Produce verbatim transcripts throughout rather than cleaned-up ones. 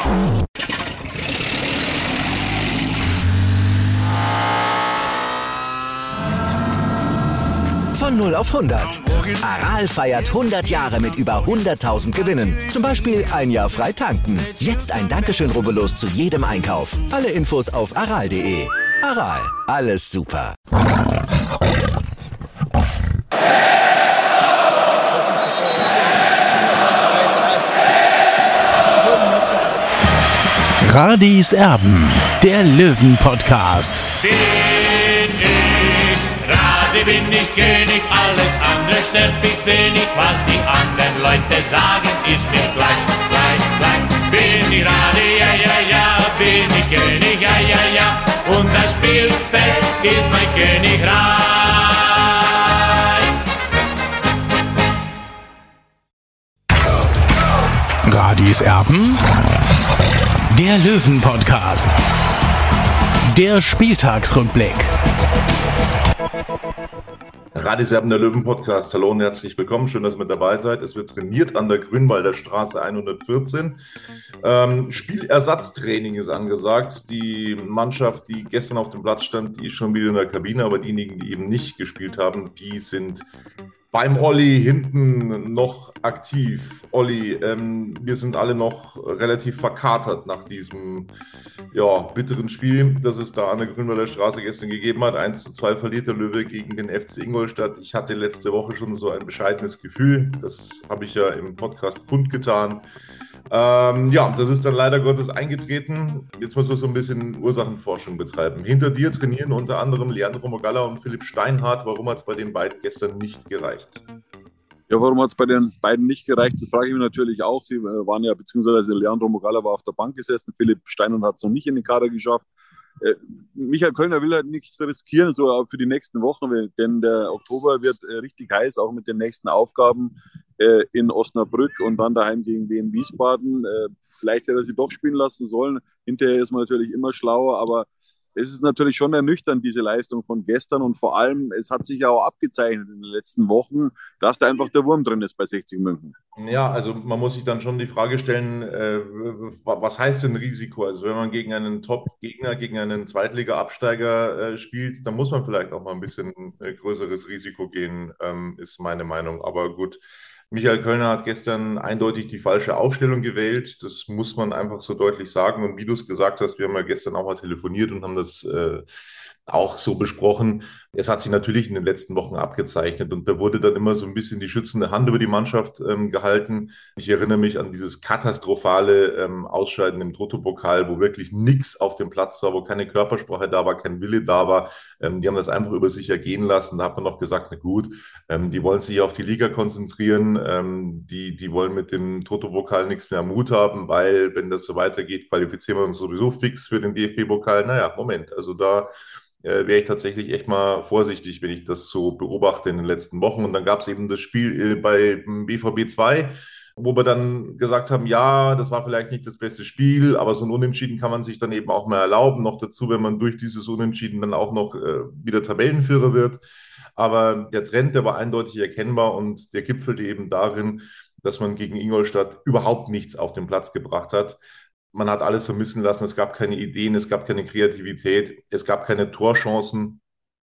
Von null auf hundert. Aral feiert hundert Jahre mit über hunderttausend Gewinnen. Zum Beispiel ein Jahr frei tanken. Jetzt ein Dankeschön, rubbellos zu jedem Einkauf. Alle Infos auf aral punkt de. Aral, alles super. Radis Erben, der Löwen-Podcast. Bin ich Radi, bin ich König, alles andere stört mich wenig. Was die anderen Leute sagen, ist mir gleich, gleich, gleich. Bin ich Radi, ja, ja, ja, bin ich König, ja, ja, ja. Und das Spielfeld ist mein Königreich. Radis Erben, der Löwen-Podcast. Der Spieltagsrückblick. Radis Erben, der Löwen-Podcast. Hallo und herzlich willkommen. Schön, dass ihr mit dabei seid. Es wird trainiert an der Grünwalder Straße hundertvierzehn. Ähm, Spielersatztraining ist angesagt. Die Mannschaft, die gestern auf dem Platz stand, die ist schon wieder in der Kabine, aber diejenigen, die eben nicht gespielt haben, die sind beim Olli hinten noch aktiv. Olli, ähm, wir sind alle noch relativ verkatert nach diesem ja, bitteren Spiel, das es da an der Grünwalder Straße gestern gegeben hat. eins zu zwei verliert der Löwe gegen den F C Ingolstadt. Ich hatte letzte Woche schon so ein bescheidenes Gefühl. Das habe ich ja im Podcast kundgetan. Ähm, ja, das ist dann leider Gottes eingetreten. Jetzt muss man so ein bisschen Ursachenforschung betreiben. Hinter dir trainieren unter anderem Leandro Mogalla und Philipp Steinhardt. Warum hat es bei den beiden gestern nicht gereicht? Ja, warum hat es bei den beiden nicht gereicht? Das frage ich mich natürlich auch. Sie waren ja, beziehungsweise Leandro Mogalla war auf der Bank gesessen, Philipp Steinhardt hat es noch nicht in den Kader geschafft. Äh, Michael Kölner will halt nichts riskieren, so auch für die nächsten Wochen, denn der Oktober wird äh, richtig heiß, auch mit den nächsten Aufgaben äh, in Osnabrück und dann daheim gegen Wien Wiesbaden. Äh, vielleicht hätte er sie doch spielen lassen sollen. Hinterher ist man natürlich immer schlauer, aber es ist natürlich schon ernüchternd, diese Leistung von gestern und vor allem, es hat sich ja auch abgezeichnet in den letzten Wochen, dass da einfach der Wurm drin ist bei sechzig München. Ja, also man muss sich dann schon die Frage stellen, äh, was heißt denn Risiko? Also wenn man gegen einen Top-Gegner, gegen einen Zweitliga-Absteiger äh, spielt, dann muss man vielleicht auch mal ein bisschen äh, größeres Risiko gehen, ähm, ist meine Meinung. Aber gut, Michael Kölner hat gestern eindeutig die falsche Aufstellung gewählt. Das muss man einfach so deutlich sagen. Und wie du es gesagt hast, wir haben ja gestern auch mal telefoniert und haben das äh, auch so besprochen. Es hat sich natürlich in den letzten Wochen abgezeichnet und da wurde dann immer so ein bisschen die schützende Hand über die Mannschaft ähm, gehalten. Ich erinnere mich an dieses katastrophale ähm, Ausscheiden im Toto-Pokal, wo wirklich nichts auf dem Platz war, wo keine Körpersprache da war, kein Wille da war. Ähm, die haben das einfach über sich ergehen lassen. Da hat man noch gesagt, na gut, ähm, die wollen sich auf die Liga konzentrieren, ähm, die, die wollen mit dem Toto-Pokal nichts mehr am Hut haben, weil wenn das so weitergeht, qualifizieren wir uns sowieso fix für den D F B-Pokal. Naja, Moment, also da äh, wäre ich tatsächlich echt mal vorsichtig, wenn ich das so beobachte in den letzten Wochen. Und dann gab es eben das Spiel äh, bei B V B zwei, wo wir dann gesagt haben, ja, das war vielleicht nicht das beste Spiel, aber so ein Unentschieden kann man sich dann eben auch mal erlauben. Noch dazu, wenn man durch dieses Unentschieden dann auch noch äh, wieder Tabellenführer wird. Aber der Trend, der war eindeutig erkennbar und der gipfelte eben darin, dass man gegen Ingolstadt überhaupt nichts auf den Platz gebracht hat. Man hat alles vermissen lassen, es gab keine Ideen, es gab keine Kreativität, es gab keine Torchancen.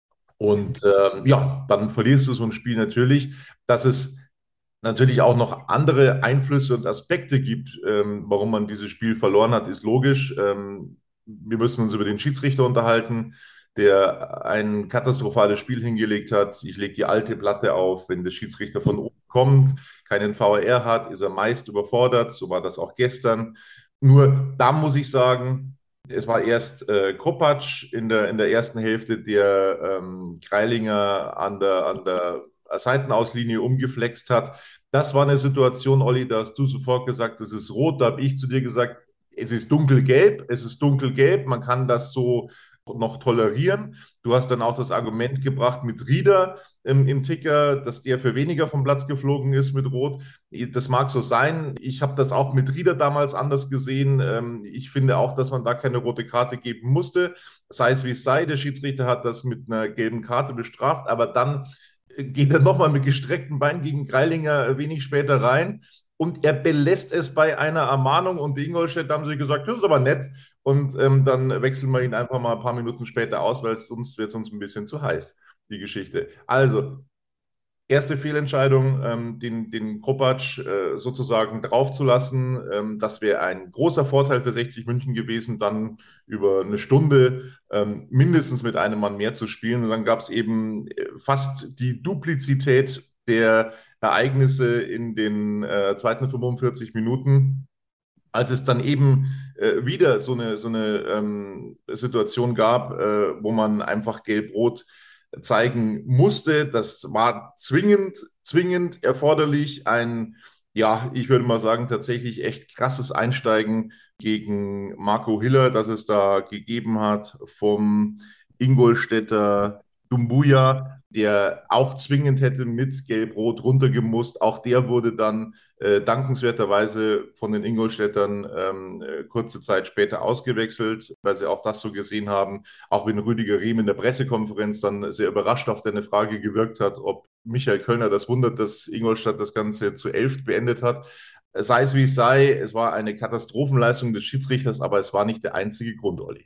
Und äh, ja, dann verlierst du so ein Spiel natürlich, dass es natürlich auch noch andere Einflüsse und Aspekte gibt, ähm, warum man dieses Spiel verloren hat, ist logisch. Ähm, wir müssen uns über den Schiedsrichter unterhalten, der ein katastrophales Spiel hingelegt hat. Ich lege die alte Platte auf, wenn der Schiedsrichter von oben kommt, keinen V A R hat, ist er meist überfordert. So war das auch gestern. Nur da muss ich sagen, es war erst äh, Kopacz in der, in der ersten Hälfte, der ähm, Greilinger an der, an der Seitenauslinie umgeflext hat. Das war eine Situation, Olli, da hast du sofort gesagt, das ist rot. Da habe ich zu dir gesagt, es ist dunkelgelb, es ist dunkelgelb, man kann das so noch tolerieren. Du hast dann auch das Argument gebracht mit Rieder im, im Ticker, dass der für weniger vom Platz geflogen ist mit Rot. Das mag so sein. Ich habe das auch mit Rieder damals anders gesehen. Ich finde auch, dass man da keine rote Karte geben musste. Sei es wie es sei, der Schiedsrichter hat das mit einer gelben Karte bestraft, aber dann geht er nochmal mit gestrecktem Bein gegen Greilinger wenig später rein. und er belässt es bei einer Ermahnung und die Ingolstädter haben sich gesagt, das ist aber nett und ähm, dann wechseln wir ihn einfach mal ein paar Minuten später aus, weil sonst wird es uns ein bisschen zu heiß, die Geschichte. Also, erste Fehlentscheidung, ähm, den, den Kropatsch äh, sozusagen draufzulassen, ähm, das wäre ein großer Vorteil für sechzig München gewesen, dann über eine Stunde ähm, mindestens mit einem Mann mehr zu spielen. Und dann gab es eben äh, fast die Duplizität der Ereignisse in den äh, zweiten fünfundvierzig Minuten, als es dann eben äh, wieder so eine, so eine ähm, Situation gab, äh, wo man einfach gelb-rot zeigen musste. Das war zwingend, zwingend erforderlich. Ein, ja, ich würde mal sagen, tatsächlich echt krasses Einsteigen gegen Marco Hiller, das es da gegeben hat vom Ingolstädter Dumbuya, der auch zwingend hätte mit Gelb-Rot runtergemusst. Auch der wurde dann äh, dankenswerterweise von den Ingolstädtern ähm, äh, kurze Zeit später ausgewechselt, weil sie auch das so gesehen haben. Auch wenn Rüdiger Rehm in der Pressekonferenz dann sehr überrascht auf deine Frage gewirkt hat, ob Michael Kölner das wundert, dass Ingolstadt das Ganze zu elf beendet hat. Sei es wie es sei, es war eine Katastrophenleistung des Schiedsrichters, aber es war nicht der einzige Grund, Olli.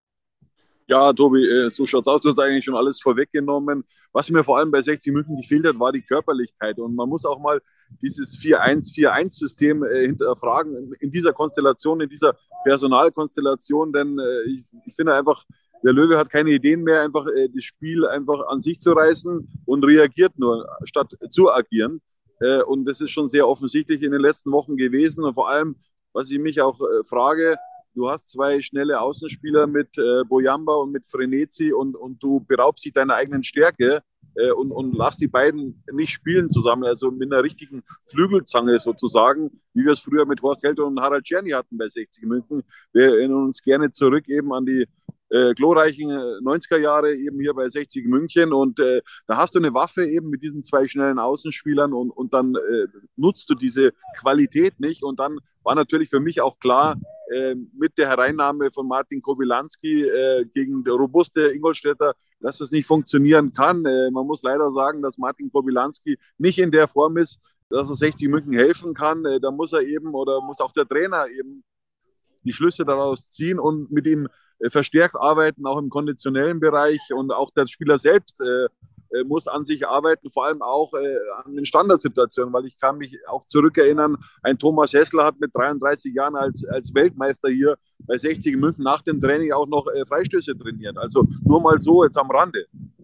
Ja, Tobi, äh, so schaut's aus. Du hast eigentlich schon alles vorweggenommen. Was mir vor allem bei sechzig München gefehlt hat, war die Körperlichkeit. Und man muss auch mal dieses vier eins vier eins System äh, hinterfragen in dieser Konstellation, in dieser Personalkonstellation. Denn äh, ich, ich finde einfach, der Löwe hat keine Ideen mehr, einfach äh, das Spiel einfach an sich zu reißen und reagiert nur, statt zu agieren. Äh, und das ist schon sehr offensichtlich in den letzten Wochen gewesen. Und vor allem, was ich mich auch äh, frage, du hast zwei schnelle Außenspieler mit äh, Boyamba und mit Frenetzi und, und du beraubst dich deiner eigenen Stärke äh, und, und lass die beiden nicht spielen zusammen, also mit einer richtigen Flügelzange sozusagen, wie wir es früher mit Horst Held und Harald Czerny hatten bei sechzig München. Wir erinnern uns gerne zurück eben an die äh, glorreichen neunziger Jahre eben hier bei sechzig München und äh, da hast du eine Waffe eben mit diesen zwei schnellen Außenspielern und, und dann äh, nutzt du diese Qualität nicht und dann war natürlich für mich auch klar, äh, mit der Hereinnahme von Martin Kobylanski äh, gegen der robuste Ingolstädter, dass das nicht funktionieren kann. Äh, man muss leider sagen, dass Martin Kobylanski nicht in der Form ist, dass er sechzig München helfen kann. Äh, da muss er eben oder muss auch der Trainer eben die Schlüsse daraus ziehen und mit ihm äh, verstärkt arbeiten, auch im konditionellen Bereich und auch der Spieler selbst äh, äh, muss an sich arbeiten, vor allem auch äh, an den Standardsituationen, weil ich kann mich auch zurückerinnern, ein Thomas Hessler hat mit dreiunddreißig Jahren als, als Weltmeister hier bei sechzig München nach dem Training auch noch äh, Freistöße trainiert. Also nur mal so jetzt am Rande.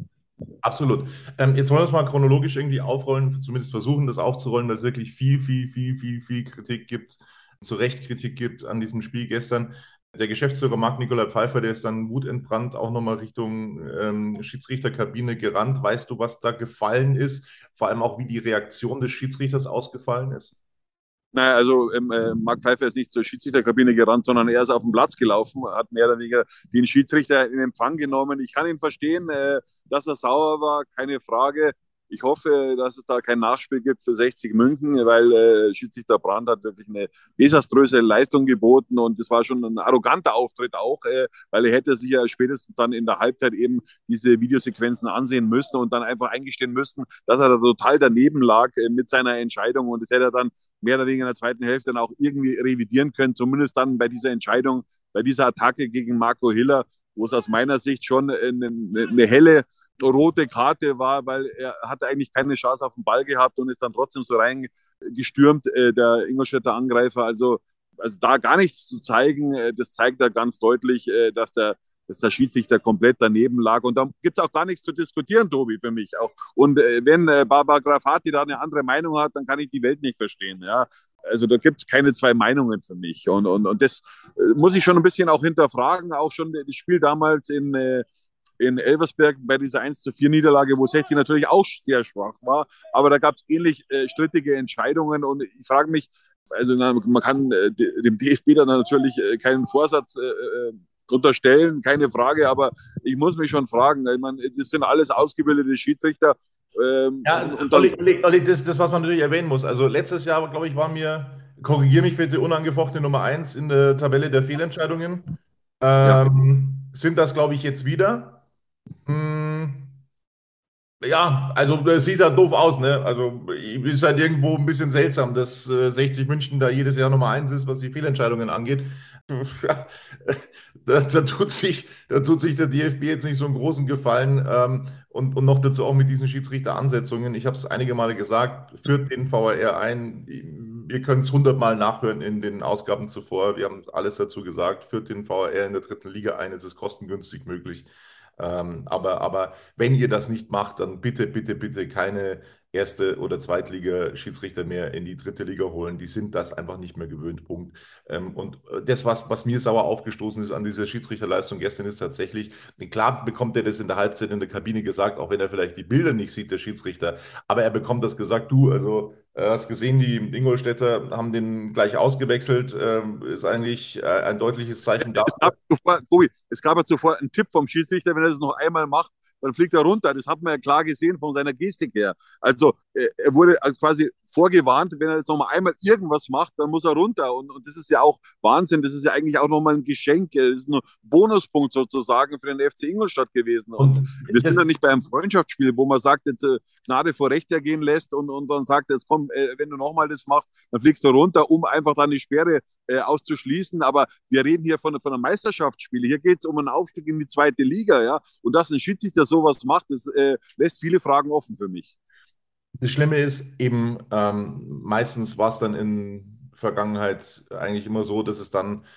Absolut. Ähm, jetzt wollen wir es mal chronologisch irgendwie aufrollen, zumindest versuchen, das aufzurollen, weil es wirklich viel, viel, viel, viel, viel Kritik gibt, zu Recht Kritik gibt an diesem Spiel gestern. Der Geschäftsführer Marc-Nicolai Pfeiffer, der ist dann wutentbrannt auch nochmal Richtung ähm, Schiedsrichterkabine gerannt. Weißt du, was da gefallen ist? Vor allem auch, wie die Reaktion des Schiedsrichters ausgefallen ist? Naja, also ähm, äh, Marc Pfeiffer ist nicht zur Schiedsrichterkabine gerannt, sondern er ist auf den Platz gelaufen, hat mehr oder weniger den Schiedsrichter in Empfang genommen. Ich kann ihn verstehen, äh, dass er sauer war, keine Frage. Ich hoffe, dass es da kein Nachspiel gibt für sechzig München, weil äh, Schiedsrichter Brandt hat wirklich eine desaströse Leistung geboten und das war schon ein arroganter Auftritt auch, äh, weil er hätte sich ja spätestens dann in der Halbzeit eben diese Videosequenzen ansehen müssen und dann einfach eingestehen müssen, dass er da total daneben lag äh, mit seiner Entscheidung und das hätte er dann mehr oder weniger in der zweiten Hälfte dann auch irgendwie revidieren können, zumindest dann bei dieser Entscheidung, bei dieser Attacke gegen Marco Hiller, wo es aus meiner Sicht schon eine, eine helle rote Karte war, weil er hatte eigentlich keine Chance auf den Ball gehabt und ist dann trotzdem so reingestürmt, äh, der Ingolstädter Angreifer. Also, also da gar nichts zu zeigen, äh, das zeigt da ganz deutlich, äh, dass der dass der Schiedsrichter komplett daneben lag. Und da gibt es auch gar nichts zu diskutieren, Tobi, für mich auch. Und äh, wenn äh, Baba Grafati da eine andere Meinung hat, dann kann ich die Welt nicht verstehen. Ja? Also da gibt es keine zwei Meinungen für mich. Und, und, und das äh, muss ich schon ein bisschen auch hinterfragen. Auch schon das Spiel damals in, äh, in Elversberg bei dieser eins zu vier Niederlage, wo sechzig natürlich auch sehr schwach war. Aber da gab es ähnlich äh, strittige Entscheidungen. Und ich frage mich, also na, man kann äh, dem D F B dann natürlich äh, keinen Vorsatz äh, unterstellen, keine Frage, aber ich muss mich schon fragen, ich meine, das sind alles ausgebildete Schiedsrichter. Ähm, ja, also, und Olli, Olli, Olli, das, das, was man natürlich erwähnen muss, also letztes Jahr, glaube ich, war mir, korrigiere mich bitte, unangefochtene Nummer eins in der Tabelle der Fehlentscheidungen. Ähm, ja. Sind das, glaube ich, jetzt wieder. Hm, Ja, also das sieht halt doof aus, ne? Also ist halt irgendwo ein bisschen seltsam, dass äh, sechzig München da jedes Jahr Nummer eins ist, was die Fehlentscheidungen angeht. Ja, da, da tut sich, da tut sich der D F B jetzt nicht so einen großen Gefallen. Ähm, und, und noch dazu auch mit diesen Schiedsrichteransetzungen. Ich habe es einige Male gesagt, führt den V A R ein. Wir können es hundertmal nachhören in den Ausgaben zuvor. Wir haben alles dazu gesagt. Führt den V A R in der dritten Liga ein. Es ist kostengünstig möglich. Ähm, aber, aber wenn ihr das nicht macht, dann bitte, bitte, bitte keine erste oder Zweitliga-Schiedsrichter mehr in die dritte Liga holen. Die sind das einfach nicht mehr gewöhnt. Punkt. Ähm, und das, was, was mir sauer aufgestoßen ist an dieser Schiedsrichterleistung gestern, ist tatsächlich, klar bekommt er das in der Halbzeit in der Kabine gesagt, auch wenn er vielleicht die Bilder nicht sieht, der Schiedsrichter, aber er bekommt das gesagt, du, also äh, hast gesehen, die Ingolstädter haben den gleich ausgewechselt, ähm, ist eigentlich äh, ein deutliches Zeichen Es dafür. gab, zuvor, Tobi, es gab ja zuvor einen Tipp vom Schiedsrichter, wenn er das noch einmal macht, dann fliegt er runter. Das hat man ja klar gesehen von seiner Gestik her. Also äh, er wurde quasi vorgewarnt, wenn er jetzt noch mal einmal irgendwas macht, dann muss er runter. Und, und das ist ja auch Wahnsinn. Das ist ja eigentlich auch noch mal ein Geschenk. Das ist ein Bonuspunkt sozusagen für den F C Ingolstadt gewesen. Und Und wir sind das, ja nicht bei einem Freundschaftsspiel, wo man sagt, jetzt äh, Gnade vor Recht ergehen lässt und, und dann sagt, jetzt komm, äh, wenn du noch mal das machst, dann fliegst du runter, um einfach dann die Sperre äh, auszuschließen. Aber wir reden hier von, von einem Meisterschaftsspiel. Hier geht es um einen Aufstieg in die zweite Liga. Ja? Und dass ein Schiedsrichter sowas macht, das äh, lässt viele Fragen offen für mich. Das Schlimme ist eben, ähm, meistens war es dann in Vergangenheit eigentlich immer so, dass es dann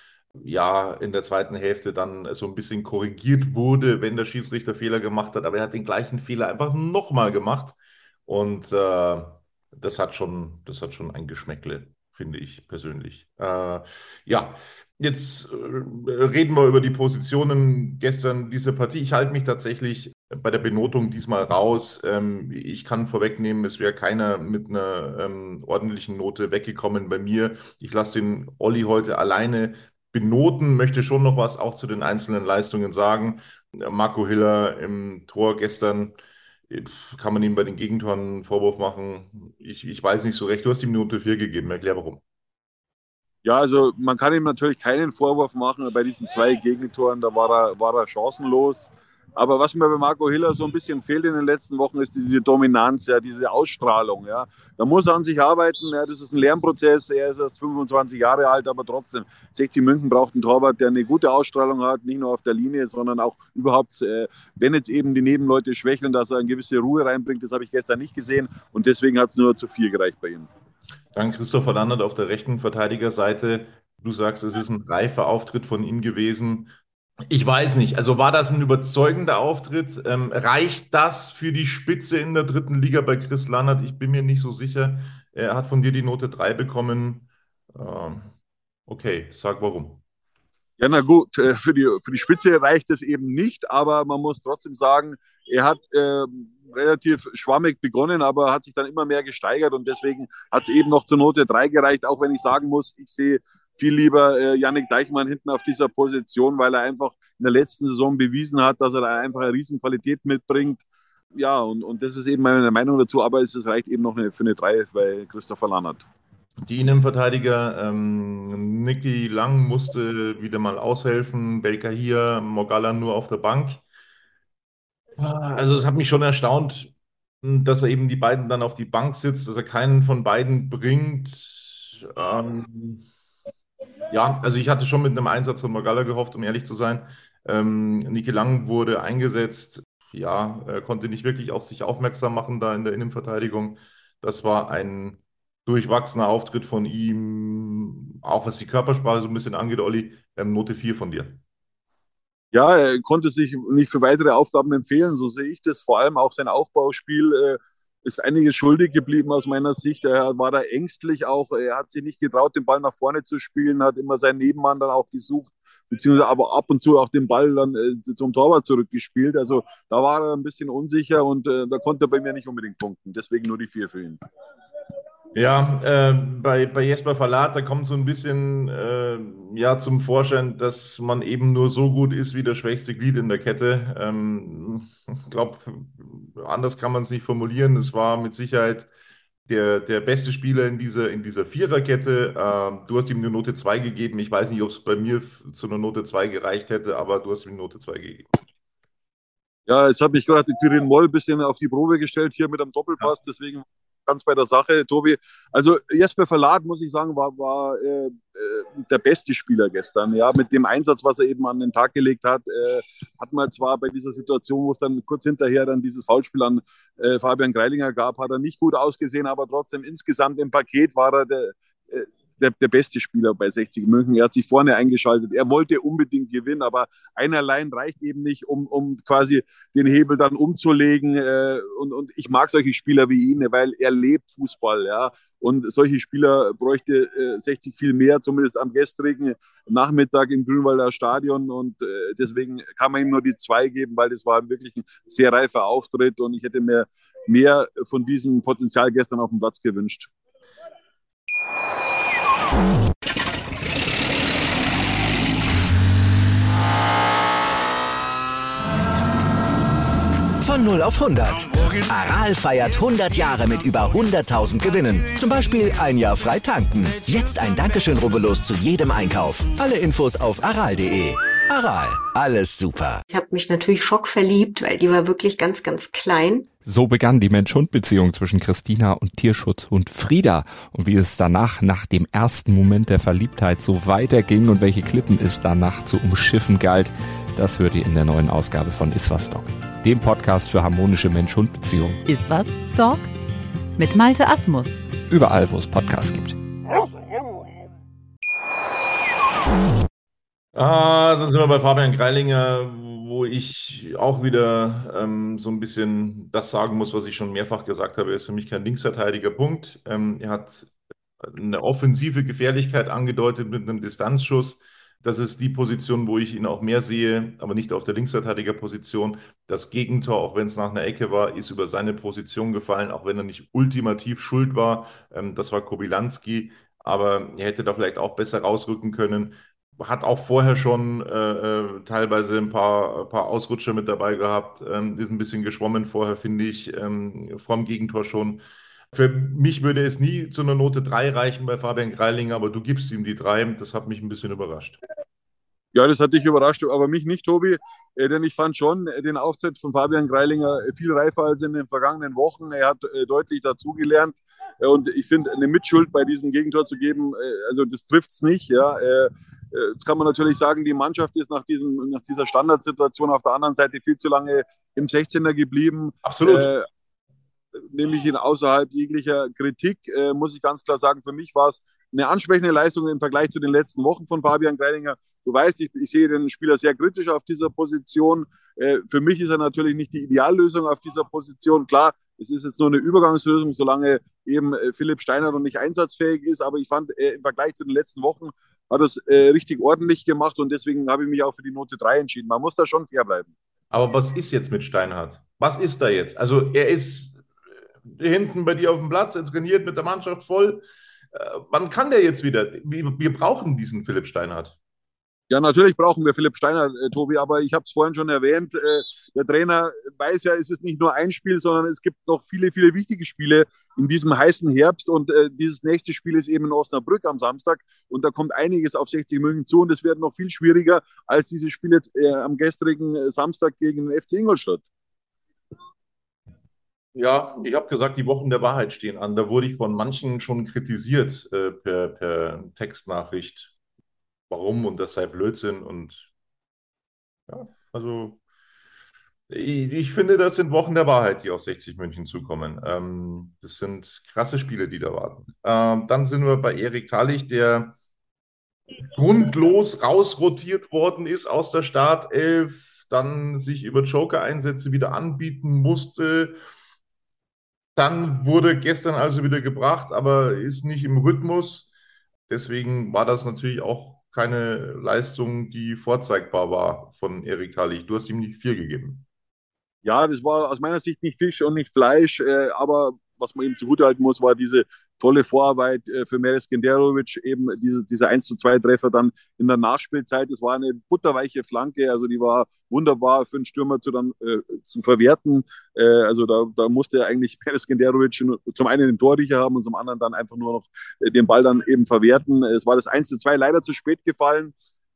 ja in der zweiten Hälfte dann so ein bisschen korrigiert wurde, wenn der Schiedsrichter Fehler gemacht hat, aber er hat den gleichen Fehler einfach nochmal gemacht. Und äh, das hat schon, das hat schon ein Geschmäckle, finde ich persönlich. Äh, ja, jetzt äh, reden wir über die Positionen gestern dieser Partie. Ich halte mich tatsächlich bei der Benotung diesmal raus. Ähm, ich kann vorwegnehmen, es wäre keiner mit einer ähm, ordentlichen Note weggekommen bei mir. Ich lasse den Olli heute alleine benoten, möchte schon noch was auch zu den einzelnen Leistungen sagen. Marco Hiller im Tor gestern, äh, kann man ihm bei den Gegentoren einen Vorwurf machen? Ich, ich weiß nicht so recht. Du hast ihm eine Note vier gegeben. Erklär warum. Ja, also man kann ihm natürlich keinen Vorwurf machen. Bei diesen zwei Gegentoren, da war er, war er chancenlos. Aber was mir bei Marco Hiller so ein bisschen fehlt in den letzten Wochen, ist diese Dominanz, ja, diese Ausstrahlung. Ja. Da muss er an sich arbeiten. Ja, das ist ein Lernprozess. Er ist erst fünfundzwanzig Jahre alt, aber trotzdem. sechzig München braucht einen Torwart, der eine gute Ausstrahlung hat, nicht nur auf der Linie, sondern auch überhaupt, äh, wenn jetzt eben die Nebenleute schwächeln, dass er eine gewisse Ruhe reinbringt. Das habe ich gestern nicht gesehen und deswegen hat es nur zu vier gereicht bei ihm. Dann Christopher Landert auf der rechten Verteidigerseite. Du sagst, es ist ein reifer Auftritt von ihm gewesen. Ich weiß nicht. Also war das ein überzeugender Auftritt? Ähm, reicht das für die Spitze in der dritten Liga bei Chris Lannert? Ich bin mir nicht so sicher. Er hat von dir die Note drei bekommen. Ähm, okay, sag warum. Ja, na gut, äh, für die, für die Spitze reicht es eben nicht, aber man muss trotzdem sagen, er hat äh, relativ schwammig begonnen, aber hat sich dann immer mehr gesteigert und deswegen hat es eben noch zur Note drei gereicht, auch wenn ich sagen muss, ich sehe viel lieber äh, Yannick Deichmann hinten auf dieser Position, weil er einfach in der letzten Saison bewiesen hat, dass er da einfach eine Riesenqualität mitbringt. Ja, und, und das ist eben meine Meinung dazu, aber es, es reicht eben noch eine, für eine drei bei Christopher Lannert. Die Innenverteidiger, ähm, Niki Lang musste wieder mal aushelfen, Belka hier, Mogala nur auf der Bank. Also es hat mich schon erstaunt, dass er eben die beiden dann auf die Bank sitzt, dass er keinen von beiden bringt. Ähm, ja, also ich hatte schon mit einem Einsatz von Mogala gehofft, um ehrlich zu sein. Ähm, Niki Lang wurde eingesetzt, ja, er konnte nicht wirklich auf sich aufmerksam machen da in der Innenverteidigung. Das war ein durchwachsener Auftritt von ihm, auch was die Körpersprache so ein bisschen angeht, Olli, ähm, Note vier von dir. Ja, er konnte sich nicht für weitere Aufgaben empfehlen, so sehe ich das. Vor allem auch sein Aufbauspiel äh, ist einiges schuldig geblieben aus meiner Sicht. Er war da ängstlich auch, er hat sich nicht getraut, den Ball nach vorne zu spielen, hat immer seinen Nebenmann dann auch gesucht, beziehungsweise aber ab und zu auch den Ball dann äh, zum Torwart zurückgespielt. Also da war er ein bisschen unsicher und äh, da konnte er bei mir nicht unbedingt punkten. Deswegen nur die vier für ihn. Ja, äh, bei, bei Jesper Verlat, da kommt so ein bisschen äh, ja, zum Vorschein, dass man eben nur so gut ist wie das schwächste Glied in der Kette. Ähm, ich glaube, anders kann man es nicht formulieren. Es war mit Sicherheit der, der beste Spieler in dieser, in dieser Viererkette. Ähm, du hast ihm eine Note zwei gegeben. Ich weiß nicht, ob es bei mir f- zu einer Note zwei gereicht hätte, aber du hast ihm eine Note zwei gegeben. Ja, jetzt habe ich gerade die Tyrion Moll ein bisschen auf die Probe gestellt hier mit einem Doppelpass, ja. Deswegen ganz bei der Sache, Tobi. Also Jesper Verlat, muss ich sagen, war, war äh, der beste Spieler gestern. Ja, mit dem Einsatz, was er eben an den Tag gelegt hat, äh, hat man zwar bei dieser Situation, wo es dann kurz hinterher dann dieses Foulspiel an äh, Fabian Greilinger gab, hat er nicht gut ausgesehen, aber trotzdem insgesamt im Paket war er der äh, Der, der beste Spieler bei sechzig München. Er hat sich vorne eingeschaltet. Er wollte unbedingt gewinnen, aber ein allein reicht eben nicht, um, um quasi den Hebel dann umzulegen. Äh, und, und ich mag solche Spieler wie ihn, weil er lebt Fußball. Ja? Und solche Spieler bräuchte äh, sechzig viel mehr, zumindest am gestrigen Nachmittag im Grünwalder Stadion. Und äh, deswegen kann man ihm nur die zwei geben, weil das war wirklich ein sehr reifer Auftritt und ich hätte mir mehr von diesem Potenzial gestern auf dem Platz gewünscht. Von null auf hundert. Aral feiert hundert Jahre mit über hunderttausend Gewinnen. Zum Beispiel ein Jahr frei tanken. Jetzt ein Dankeschön, rubbellos zu jedem Einkauf. Alle Infos auf aral punkt de. Aral, alles super. Ich habe mich natürlich schockverliebt, weil die war wirklich ganz, ganz klein. So begann die Mensch-Hund-Beziehung zwischen Christina und Tierschutzhund Frieda. Und wie es danach, nach dem ersten Moment der Verliebtheit, so weiterging und welche Klippen es danach zu umschiffen galt, das hört ihr in der neuen Ausgabe von Iswas Dog, dem Podcast für harmonische Mensch-Hund-Beziehungen. Iswas Dog mit Malte Asmus. Überall, wo es Podcasts gibt. Ah, dann sind wir bei Fabian Greilinger, wo ich auch wieder ähm, so ein bisschen das sagen muss, was ich schon mehrfach gesagt habe. Er ist für mich kein Linksverteidiger, Punkt. Ähm, er hat eine offensive Gefährlichkeit angedeutet mit einem Distanzschuss. Das ist die Position, wo ich ihn auch mehr sehe, aber nicht auf der Linksverteidigerposition. Das Gegentor, auch wenn es nach einer Ecke war, ist über seine Position gefallen, auch wenn er nicht ultimativ schuld war. Ähm, das war Kobylanski, aber er hätte da vielleicht auch besser rausrücken können. Hat auch vorher schon äh, teilweise ein paar, paar Ausrutscher mit dabei gehabt. Ähm, ist ein bisschen geschwommen vorher, finde ich, ähm, vor dem Gegentor schon. Für mich würde es nie zu einer Note drei reichen bei Fabian Greilinger, aber du gibst ihm die drei. Das hat mich ein bisschen überrascht. Ja, das hat dich überrascht, aber mich nicht, Tobi, äh, denn ich fand schon äh, den Auftritt von Fabian Greilinger viel reifer als in den vergangenen Wochen. Er hat äh, deutlich dazugelernt äh, und ich finde, eine Mitschuld bei diesem Gegentor zu geben, äh, also das trifft es nicht, ja. Äh, Jetzt kann man natürlich sagen, die Mannschaft ist nach, diesem, nach dieser Standardsituation auf der anderen Seite viel zu lange im sechzehner geblieben. Absolut. Äh, nehme ich ihn außerhalb jeglicher Kritik, äh, muss ich ganz klar sagen, für mich war es eine ansprechende Leistung im Vergleich zu den letzten Wochen von Fabian Greilinger. Du weißt, ich, ich sehe den Spieler sehr kritisch auf dieser Position. Äh, für mich ist er natürlich nicht die Ideallösung auf dieser Position. Klar, es ist jetzt nur eine Übergangslösung, solange eben äh, Philipp Steiner noch nicht einsatzfähig ist. Aber ich fand, äh, im Vergleich zu den letzten Wochen hat er es äh, richtig ordentlich gemacht und deswegen habe ich mich auch für die Note drei entschieden. Man muss da schon fair bleiben. Aber was ist jetzt mit Steinhardt? Was ist da jetzt? Also er ist hinten bei dir auf dem Platz, er trainiert mit der Mannschaft voll. Äh, wann kann der jetzt wieder? Wir, wir brauchen diesen Philipp Steinhardt. Ja, natürlich brauchen wir Philipp Steiner, äh, Tobi, aber ich habe es vorhin schon erwähnt, äh, der Trainer weiß ja, es ist nicht nur ein Spiel, sondern es gibt noch viele, viele wichtige Spiele in diesem heißen Herbst und äh, dieses nächste Spiel ist eben in Osnabrück am Samstag und da kommt einiges auf sechzig München zu und es wird noch viel schwieriger als dieses Spiel jetzt äh, am gestrigen Samstag gegen den F C Ingolstadt. Ja, ich habe gesagt, die Wochen der Wahrheit stehen an. Da wurde ich von manchen schon kritisiert äh, per, per Textnachricht. Warum und das sei Blödsinn und ja, also ich, ich finde, das sind Wochen der Wahrheit, die auf sechzig München zukommen. Ähm, das sind krasse Spiele, die da warten. Ähm, dann sind wir bei Erik Thalik, der grundlos rausrotiert worden ist aus der Startelf, dann sich über Joker-Einsätze wieder anbieten musste. Dann wurde gestern also wieder gebracht, aber ist nicht im Rhythmus. Deswegen war das natürlich auch keine Leistung, die vorzeigbar war von Erik Thalik. Du hast ihm nicht vier gegeben. Ja, das war aus meiner Sicht nicht Fisch und nicht Fleisch, äh, aber was man ihm zugutehalten muss, war diese tolle Vorarbeit äh, für Meres Genderovic, eben diese, dieser eins zu zwei Treffer dann in der Nachspielzeit. Das war eine butterweiche Flanke, also die war wunderbar für einen Stürmer zu, dann, äh, zu verwerten. Äh, also da, da musste eigentlich Meres Genderovic zum einen den Torriecher haben und zum anderen dann einfach nur noch äh, den Ball dann eben verwerten. Es war das eins zu zwei leider zu spät gefallen.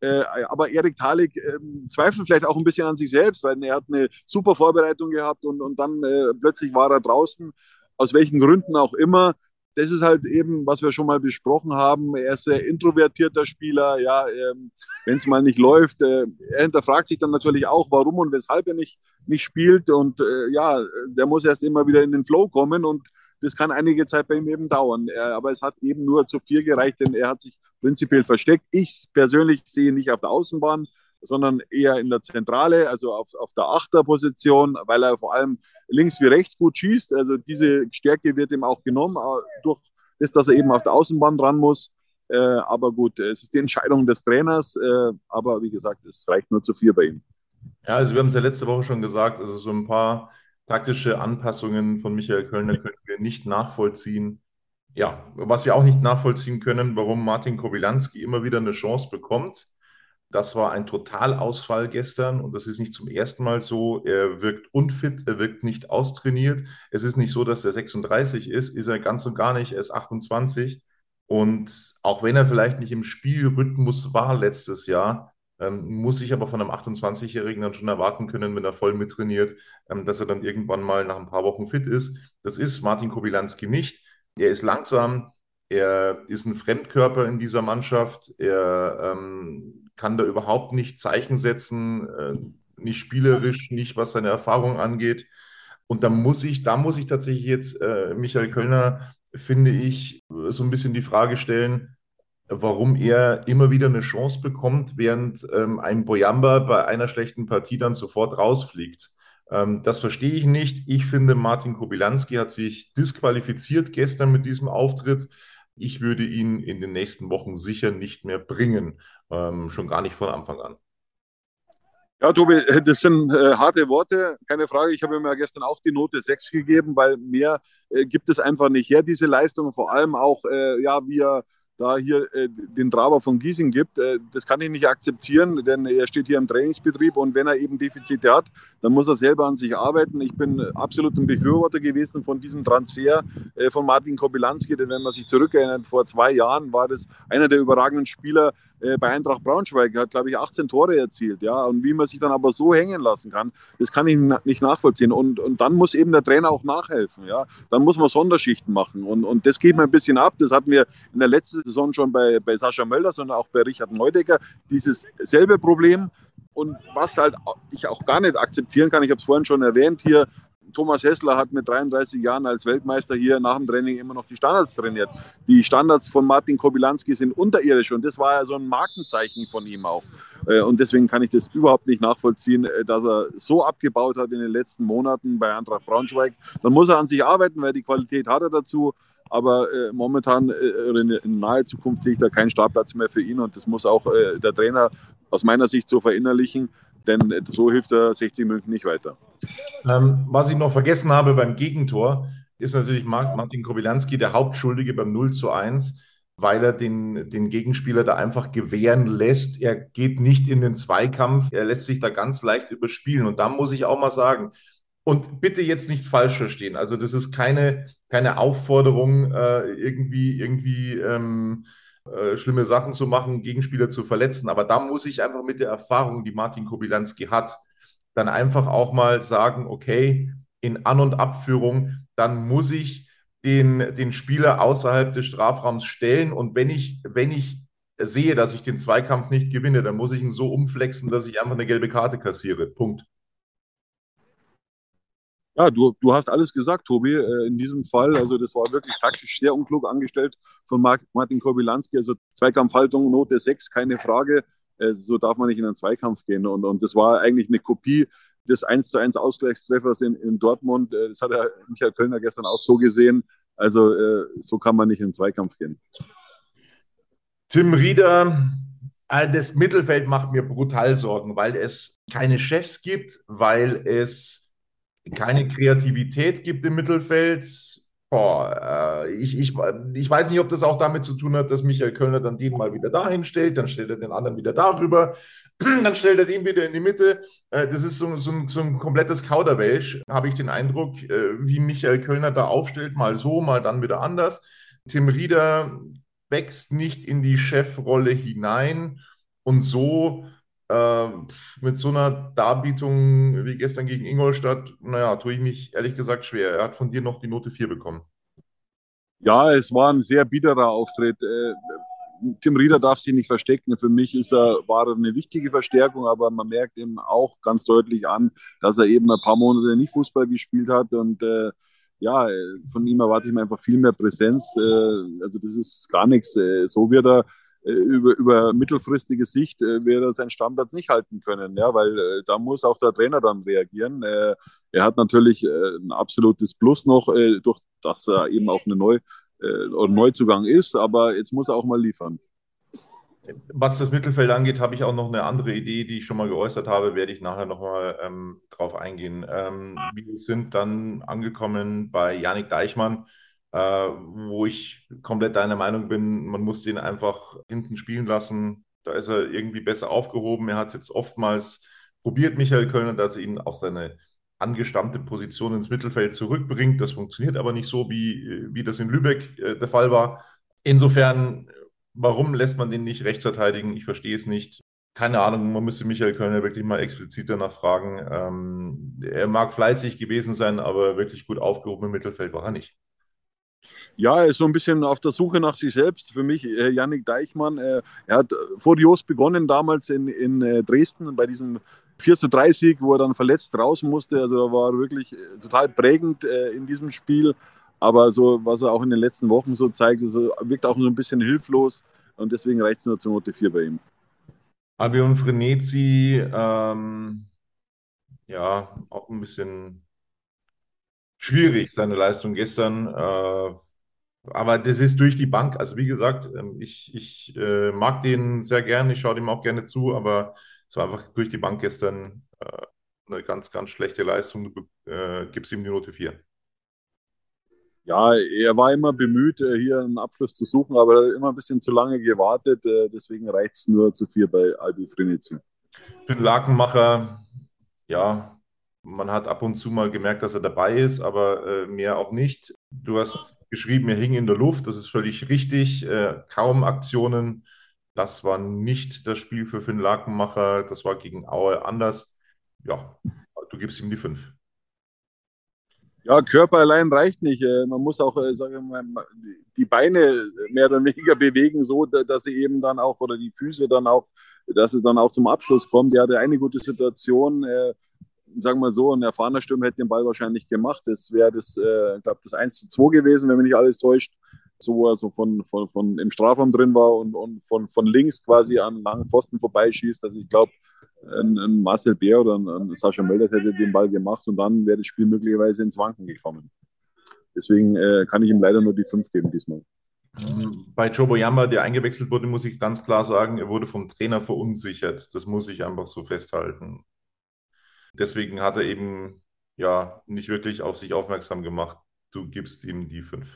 Äh, aber Erik Thalik äh, zweifelt vielleicht auch ein bisschen an sich selbst, weil er hat eine super Vorbereitung gehabt und, und dann äh, plötzlich war er draußen, aus welchen Gründen auch immer. Das ist halt eben, was wir schon mal besprochen haben. Er ist ein sehr introvertierter Spieler. Ja, ähm, wenn es mal nicht läuft, äh, er hinterfragt sich dann natürlich auch, warum und weshalb er nicht, nicht spielt. Und äh, ja, der muss erst immer wieder in den Flow kommen und das kann einige Zeit bei ihm eben dauern. Er, aber es hat eben nur zu vier gereicht, denn er hat sich prinzipiell versteckt. Ich persönlich sehe ihn nicht auf der Außenbahn, sondern eher in der Zentrale, also auf, auf der Achterposition, weil er vor allem links wie rechts gut schießt. Also diese Stärke wird ihm auch genommen, durch das, dass er eben auf der Außenbahn dran muss. Äh, aber gut, es ist die Entscheidung des Trainers. Äh, aber wie gesagt, es reicht nur zu vier bei ihm. Ja, also wir haben es ja letzte Woche schon gesagt, also so ein paar taktische Anpassungen von Michael Kölner können wir nicht nachvollziehen. Ja, was wir auch nicht nachvollziehen können, warum Martin Kobylanski immer wieder eine Chance bekommt. Das war ein Totalausfall gestern und das ist nicht zum ersten Mal so. Er wirkt unfit, er wirkt nicht austrainiert. Es ist nicht so, dass er sechsunddreißig ist, ist er ganz und gar nicht. Er ist achtundzwanzig und auch wenn er vielleicht nicht im Spielrhythmus war letztes Jahr, ähm, muss ich aber von einem achtundzwanzigjährigen dann schon erwarten können, wenn er voll mittrainiert, ähm, dass er dann irgendwann mal nach ein paar Wochen fit ist. Das ist Martin Kobylanski nicht. Er ist langsam, er ist ein Fremdkörper in dieser Mannschaft, er ähm, kann da überhaupt nicht Zeichen setzen, äh, nicht spielerisch, nicht was seine Erfahrung angeht. Und da muss ich, da muss ich tatsächlich jetzt äh, Michael Kölner, finde ich, so ein bisschen die Frage stellen, warum er immer wieder eine Chance bekommt, während ähm, ein Boyamba bei einer schlechten Partie dann sofort rausfliegt. Ähm, das verstehe ich nicht. Ich finde, Martin Kobylanski hat sich disqualifiziert gestern mit diesem Auftritt. Ich würde ihn in den nächsten Wochen sicher nicht mehr bringen, ähm, schon gar nicht von Anfang an. Ja, Tobi, das sind äh, harte Worte, keine Frage. Ich habe ihm ja gestern auch die Note sechs gegeben, weil mehr äh, gibt es einfach nicht her, diese Leistung. Vor allem auch, äh, ja, wie er da hier äh, den Traber von Giesing gibt. Äh, das kann ich nicht akzeptieren, denn er steht hier im Trainingsbetrieb und wenn er eben Defizite hat, dann muss er selber an sich arbeiten. Ich bin absolut ein Befürworter gewesen von diesem Transfer äh, von Martin Kobylanski, denn wenn man sich zurückerinnert, vor zwei Jahren war das einer der überragenden Spieler äh, bei Eintracht Braunschweig. Er hat, glaube ich, achtzehn Tore erzielt. Ja? Und wie man sich dann aber so hängen lassen kann, das kann ich na- nicht nachvollziehen. Und, und dann muss eben der Trainer auch nachhelfen. Ja? Dann muss man Sonderschichten machen. Und, und das geht mir ein bisschen ab. Das hatten wir in der letzten Saison schon bei, bei Sascha Mölders und auch bei Richard Neudecker. Dieses selbe Problem. Und was halt ich auch gar nicht akzeptieren kann, ich habe es vorhin schon erwähnt, hier Thomas Hässler hat mit dreiunddreißig Jahren als Weltmeister hier nach dem Training immer noch die Standards trainiert. Die Standards von Martin Kobylanski sind unterirdisch und das war ja so ein Markenzeichen von ihm auch. Und deswegen kann ich das überhaupt nicht nachvollziehen, dass er so abgebaut hat in den letzten Monaten bei Eintracht Braunschweig. Dann muss er an sich arbeiten, weil die Qualität hat er dazu. Aber äh, momentan äh, in, in naher Zukunft sehe ich da keinen Startplatz mehr für ihn und das muss auch äh, der Trainer aus meiner Sicht so verinnerlichen, denn äh, so hilft er sechzig München nicht weiter. Ähm, was ich noch vergessen habe beim Gegentor, ist natürlich Martin Kobylanski der Hauptschuldige beim null zu eins, weil er den, den Gegenspieler da einfach gewähren lässt. Er geht nicht in den Zweikampf, er lässt sich da ganz leicht überspielen. Und da muss ich auch mal sagen, und bitte jetzt nicht falsch verstehen, also das ist keine, keine Aufforderung, äh, irgendwie, irgendwie ähm, äh, schlimme Sachen zu machen, Gegenspieler zu verletzen, aber da muss ich einfach mit der Erfahrung, die Martin Kobylanski hat, dann einfach auch mal sagen, okay, in An- und Abführung, dann muss ich den, den Spieler außerhalb des Strafraums stellen und wenn ich, wenn ich sehe, dass ich den Zweikampf nicht gewinne, dann muss ich ihn so umflexen, dass ich einfach eine gelbe Karte kassiere. Punkt. Ja, du, du hast alles gesagt, Tobi, äh, in diesem Fall. Also das war wirklich taktisch sehr unklug angestellt von Mark, Martin Kobylanski. Also Zweikampfhaltung, Note sechs, keine Frage. Äh, so darf man nicht in einen Zweikampf gehen. Und, und das war eigentlich eine Kopie des eins zu eins Ausgleichstreffers in, in Dortmund. Äh, das hat der Michael Kölner gestern auch so gesehen. Also äh, so kann man nicht in den Zweikampf gehen. Tim Rieder, äh, das Mittelfeld macht mir brutal Sorgen, weil es keine Chefs gibt, weil es keine Kreativität gibt im Mittelfeld. Boah, äh, ich, ich, ich weiß nicht, ob das auch damit zu tun hat, dass Michael Kölner dann den mal wieder dahin stellt, dann stellt er den anderen wieder darüber, dann stellt er den wieder in die Mitte. Äh, das ist so, so, ein, so ein komplettes Kauderwelsch, habe ich den Eindruck, äh, wie Michael Kölner da aufstellt, mal so, mal dann wieder anders. Tim Rieder wächst nicht in die Chefrolle hinein. Und so äh, mit so einer Darbietung wie gestern gegen Ingolstadt, naja, tue ich mich ehrlich gesagt schwer. Er hat von dir noch die Note vier bekommen. Ja, es war ein sehr biederer Auftritt. Äh, Tim Rieder darf sich nicht verstecken. Für mich ist er, war er eine wichtige Verstärkung, aber man merkt ihm auch ganz deutlich an, dass er eben ein paar Monate nicht Fußball gespielt hat. Und äh, ja, von ihm erwarte ich mir einfach viel mehr Präsenz. Äh, also das ist gar nichts. Äh, so wird er äh, über, über mittelfristige Sicht äh, wird er seinen Stammplatz nicht halten können, ja, weil äh, da muss auch der Trainer dann reagieren. Äh, er hat natürlich äh, ein absolutes Plus noch, äh, durch dass er eben auch eine neue oder Neuzugang ist, aber jetzt muss er auch mal liefern. Was das Mittelfeld angeht, habe ich auch noch eine andere Idee, die ich schon mal geäußert habe, werde ich nachher nochmal ähm, drauf eingehen. Ähm, wir sind dann angekommen bei Yannick Deichmann, äh, wo ich komplett deiner Meinung bin, man muss den einfach hinten spielen lassen. Da ist er irgendwie besser aufgehoben. Er hat es jetzt oftmals probiert, Michael Kölner, dass er ihn auf seine angestammte Position ins Mittelfeld zurückbringt. Das funktioniert aber nicht so, wie, wie das in Lübeck äh, der Fall war. Insofern, warum lässt man den nicht rechts verteidigen? Ich verstehe es nicht. Keine Ahnung, man müsste Michael Kölner wirklich mal explizit danach fragen. Ähm, er mag fleißig gewesen sein, aber wirklich gut aufgehoben im Mittelfeld war er nicht. Ja, er ist so ein bisschen auf der Suche nach sich selbst. Für mich, äh, Yannick Deichmann, äh, er hat furios begonnen damals in, in äh, Dresden bei diesem vier zu drei Sieg, wo er dann verletzt raus musste. Also er war wirklich äh, total prägend äh, in diesem Spiel. Aber so, was er auch in den letzten Wochen so zeigt, also, wirkt auch so ein bisschen hilflos. Und deswegen reicht es nur zur Note vier bei ihm. Albion Frenetzi, ähm, ja, auch ein bisschen schwierig, seine Leistung gestern. Äh, aber das ist durch die Bank. Also wie gesagt, ich, ich äh, mag den sehr gern, ich schaue dem auch gerne zu, aber es war einfach durch die Bank gestern äh, eine ganz, ganz schlechte Leistung. Du äh, gibst ihm die Note vier. Ja, er war immer bemüht, hier einen Abschluss zu suchen, aber immer ein bisschen zu lange gewartet. Deswegen reicht es nur zu vier bei Albi Frenetzi. Für den Lakenmacher, ja, man hat ab und zu mal gemerkt, dass er dabei ist, aber äh, mehr auch nicht. Du hast geschrieben, er hing in der Luft, das ist völlig richtig. Äh, kaum Aktionen. Das war nicht das Spiel für Finn Lakenmacher, das war gegen Aue anders. Ja, du gibst ihm die fünf. Ja, Körper allein reicht nicht. Man muss auch, sagen wir mal, die Beine mehr oder weniger bewegen, so dass sie eben dann auch, oder die Füße dann auch, dass es dann auch zum Abschluss kommt. Er hatte eine gute Situation, sagen wir mal so, ein erfahrener Stürmer hätte den Ball wahrscheinlich gemacht. Das wäre das, ich glaube, das eins zu zwei gewesen, wenn mich nicht alles täuscht. So, wo er so von, von, von im Strafraum drin war und, und von, von links quasi an langen Pfosten vorbeischießt. Also ich glaube, ein, ein Marcel Bär oder ein, ein Sascha Mölders hätte den Ball gemacht und dann wäre das Spiel möglicherweise ins Wanken gekommen. Deswegen äh, kann ich ihm leider nur die fünf geben diesmal. Bei Jobo Yamba, der eingewechselt wurde, muss ich ganz klar sagen, er wurde vom Trainer verunsichert. Das muss ich einfach so festhalten. Deswegen hat er eben ja nicht wirklich auf sich aufmerksam gemacht. Du gibst ihm die fünf.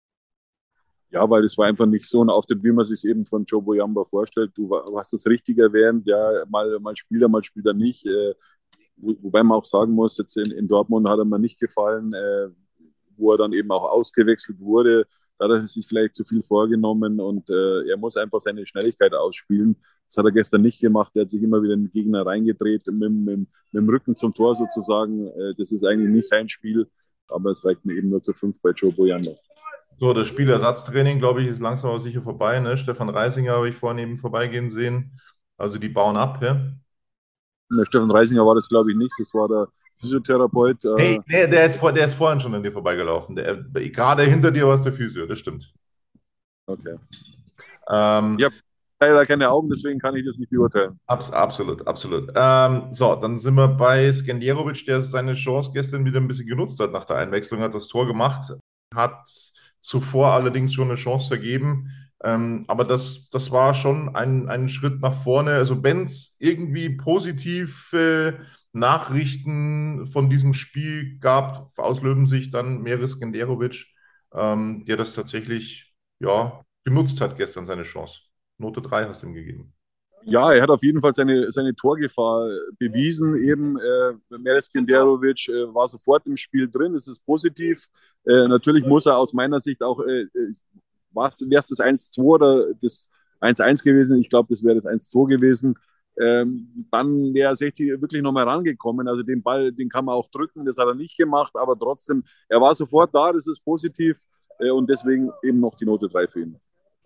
Ja, weil es war einfach nicht so ein Auftritt, wie man sich eben von Jobo Yamba vorstellt. Du hast das richtig erwähnt, ja, mal, mal spielt er, mal spielt er nicht. Äh, wo, wobei man auch sagen muss, jetzt in, in Dortmund hat er mir nicht gefallen, äh, wo er dann eben auch ausgewechselt wurde. Da hat er sich vielleicht zu viel vorgenommen und äh, er muss einfach seine Schnelligkeit ausspielen. Das hat er gestern nicht gemacht. Er hat sich immer wieder in den Gegner reingedreht, mit, mit, mit dem Rücken zum Tor sozusagen. Äh, das ist eigentlich nicht sein Spiel, aber es reicht mir eben nur zu fünf bei Jobo Yamba. So, das Spielersatztraining, glaube ich, ist langsam aber sicher vorbei. Ne? Stefan Reisinger habe ich vorhin eben vorbeigehen sehen. Also die bauen ab, ja? Der Stefan Reisinger war das, glaube ich, nicht. Das war der Physiotherapeut. Äh hey, der, der, ist vor, der ist vorhin schon an dir vorbeigelaufen. Der, gerade hinter dir war es der Physio, das stimmt. Okay. Ähm, ich habe leider keine Augen, deswegen kann ich das nicht beurteilen. Abs absolut, absolut. Ähm, so, dann sind wir bei Skenderovic, der seine Chance gestern wieder ein bisschen genutzt hat nach der Einwechslung, hat das Tor gemacht, hat zuvor allerdings schon eine Chance vergeben. Ähm, aber das, das war schon ein, ein Schritt nach vorne. Also wenn es irgendwie positive Nachrichten von diesem Spiel gab, aus Löwensicht dann Meris Skenderovic, ähm, der das tatsächlich ja, genutzt hat gestern, seine Chance. Note drei hast du ihm gegeben. Ja, er hat auf jeden Fall seine, seine Torgefahr bewiesen. Eben äh, Meris Skenderovic äh, war sofort im Spiel drin. Das ist positiv. Äh, natürlich muss er aus meiner Sicht auch, äh, was wäre es das eins zwei oder das eins eins gewesen. Ich glaube, das wäre das eins zwei gewesen. Ähm, dann wäre sechzig wirklich nochmal rangekommen. Also den Ball, den kann man auch drücken, das hat er nicht gemacht, aber trotzdem, er war sofort da, das ist positiv äh, und deswegen eben noch die Note drei für ihn.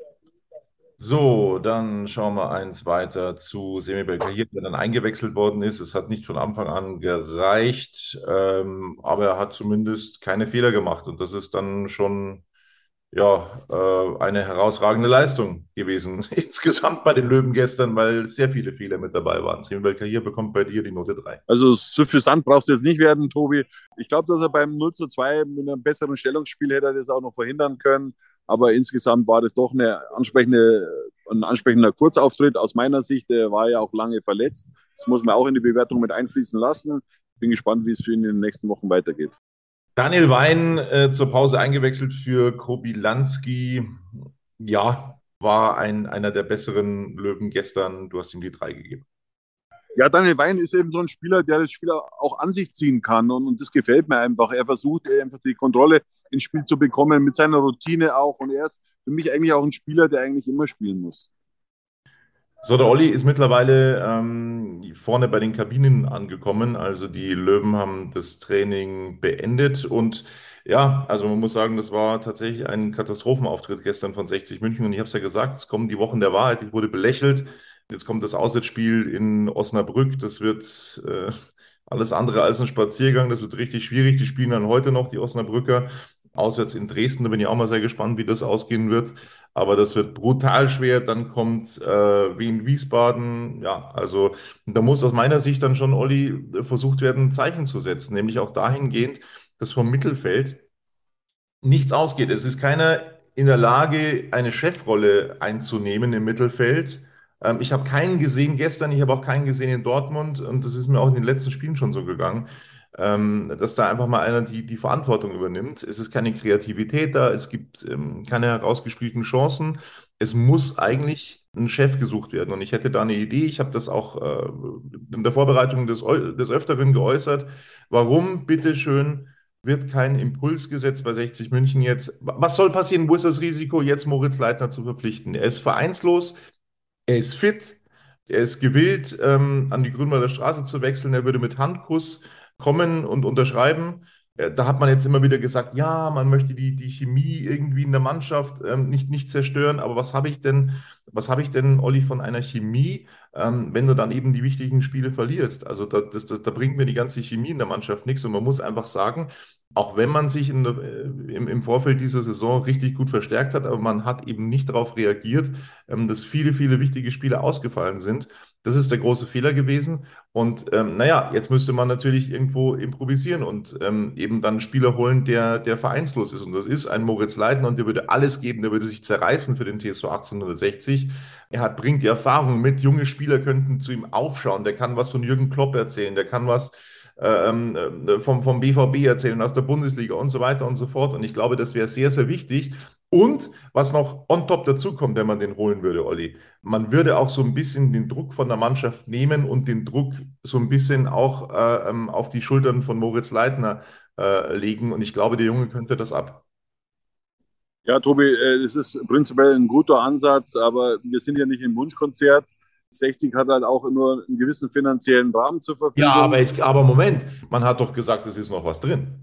So, dann schauen wir eins weiter zu Semi Belkacem, der dann eingewechselt worden ist. Es hat nicht von Anfang an gereicht, ähm, aber er hat zumindest keine Fehler gemacht und das ist dann schon ja, äh, eine herausragende Leistung gewesen insgesamt bei den Löwen gestern, weil sehr viele Fehler mit dabei waren. Semi Belkacem bekommt bei dir die Note drei. Also suffisant brauchst du jetzt nicht werden, Tobi. Ich glaube, dass er beim null zu zwei mit einem besseren Stellungsspiel hätte er das auch noch verhindern können. Aber insgesamt war das doch eine ansprechende, ein ansprechender Kurzauftritt aus meiner Sicht. Er war ja auch lange verletzt. Das muss man auch in die Bewertung mit einfließen lassen. Bin gespannt, wie es für ihn in den nächsten Wochen weitergeht. Daniel Wein äh, zur Pause eingewechselt für Kobylanski. Ja, war ein, einer der besseren Löwen gestern. Du hast ihm die drei gegeben. Ja, Daniel Wein ist eben so ein Spieler, der das Spiel auch an sich ziehen kann und, und das gefällt mir einfach. Er versucht einfach die Kontrolle ins Spiel zu bekommen, mit seiner Routine auch und er ist für mich eigentlich auch ein Spieler, der eigentlich immer spielen muss. So, der Olli ist mittlerweile ähm, vorne bei den Kabinen angekommen. Also die Löwen haben das Training beendet und ja, also man muss sagen, das war tatsächlich ein Katastrophenauftritt gestern von sechzig München und ich habe es ja gesagt, es kommen die Wochen der Wahrheit, ich wurde belächelt. Jetzt kommt das Auswärtsspiel in Osnabrück, das wird äh, alles andere als ein Spaziergang, das wird richtig schwierig. Die spielen dann heute noch, die Osnabrücker, auswärts in Dresden, da bin ich auch mal sehr gespannt, wie das ausgehen wird. Aber das wird brutal schwer. Dann kommt äh, Wien-Wiesbaden. Ja, also da muss aus meiner Sicht dann schon, Olli, versucht werden, ein Zeichen zu setzen, nämlich auch dahingehend, dass vom Mittelfeld nichts ausgeht. Es ist keiner in der Lage, eine Chefrolle einzunehmen im Mittelfeld. Ähm, ich habe keinen gesehen gestern, ich habe auch keinen gesehen in Dortmund und das ist mir auch in den letzten Spielen schon so gegangen, ähm, dass da einfach mal einer die, die Verantwortung übernimmt. Es ist keine Kreativität da, es gibt ähm, keine herausgespielten Chancen. Es muss eigentlich ein Chef gesucht werden. Und ich hätte da eine Idee, ich habe das auch äh, in der Vorbereitung des, Eu- des Öfteren geäußert. Warum, bitteschön, wird kein Impuls gesetzt bei sechzig München jetzt? Was soll passieren? Wo ist das Risiko, jetzt Moritz Leitner zu verpflichten? Er ist vereinslos, er ist fit, er ist gewillt, ähm, an die Grünwalder Straße zu wechseln. Er würde mit Handkuss kommen und unterschreiben. Äh, Da hat man jetzt immer wieder gesagt, ja, man möchte die, die Chemie irgendwie in der Mannschaft ähm, nicht, nicht zerstören. Aber was habe ich denn, was habe ich denn, Olli, von einer Chemie, ähm, wenn du dann eben die wichtigen Spiele verlierst? Also da, das, das, da bringt mir die ganze Chemie in der Mannschaft nichts. Und man muss einfach sagen, auch wenn man sich in der, äh, im, im Vorfeld dieser Saison richtig gut verstärkt hat, aber man hat eben nicht darauf reagiert, ähm, dass viele, viele wichtige Spiele ausgefallen sind. Das ist der große Fehler gewesen. Und ähm, naja, jetzt müsste man natürlich irgendwo improvisieren und ähm, eben dann einen Spieler holen, der, der vereinslos ist. Und das ist ein Moritz Leitner und der würde alles geben, der würde sich zerreißen für den T S V achtzehnhundertsechzig. Er hat, bringt die Erfahrung mit, junge Spieler könnten zu ihm aufschauen. Der kann was von Jürgen Klopp erzählen, der kann was ähm, äh, vom, vom B V B erzählen, aus der Bundesliga und so weiter und so fort. Und ich glaube, das wäre sehr, sehr wichtig. Und was noch on top dazu kommt, wenn man den holen würde, Olli, man würde auch so ein bisschen den Druck von der Mannschaft nehmen und den Druck so ein bisschen auch äh, ähm, auf die Schultern von Moritz Leitner äh, legen. Und ich glaube, der Junge könnte das ab. Ja, Tobi, äh, das ist prinzipiell ein guter Ansatz, aber wir sind ja nicht im Wunschkonzert. sechzig hat halt auch nur einen gewissen finanziellen Rahmen zur Verfügung. Ja, aber, es, aber Moment, man hat doch gesagt, es ist noch was drin.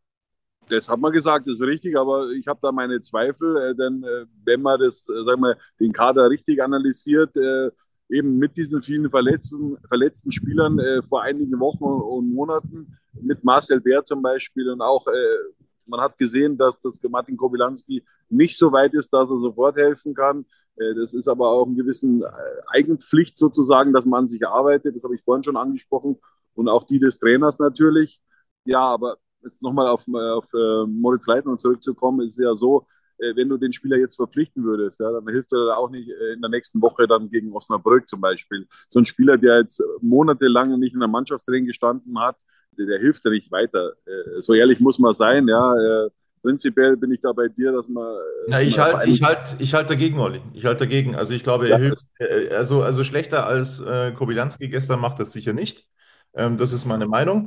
Das hat man gesagt, das ist richtig, aber ich habe da meine Zweifel, äh, denn äh, wenn man das, äh, sagen wir, den Kader richtig analysiert, äh, eben mit diesen vielen verletzten, verletzten Spielern äh, vor einigen Wochen und, und Monaten, mit Marcel Bär zum Beispiel und auch, äh, man hat gesehen, dass das Martin Kobylanski nicht so weit ist, dass er sofort helfen kann. Äh, das ist aber auch eine gewisse äh, Eigenpflicht sozusagen, dass man an sich arbeitet, das habe ich vorhin schon angesprochen und auch die des Trainers natürlich. Ja, aber jetzt nochmal auf, auf äh, Moritz Leitner zurückzukommen, ist ja so, äh, wenn du den Spieler jetzt verpflichten würdest, ja, dann hilft er auch nicht äh, in der nächsten Woche dann gegen Osnabrück zum Beispiel. So ein Spieler, der jetzt monatelang nicht in der Mannschaftstraining gestanden hat, der, der hilft ja nicht weiter. Äh, so ehrlich muss man sein, ja. Äh, prinzipiell bin ich da bei dir, dass man. Äh, Ja, ich man halte ich halt, ich halt dagegen, Olli. Ich halte dagegen. Also ich glaube, er ja, hilft, äh, also, also schlechter als äh, Kobylanski gestern macht das sicher nicht. Ähm, das ist meine Meinung.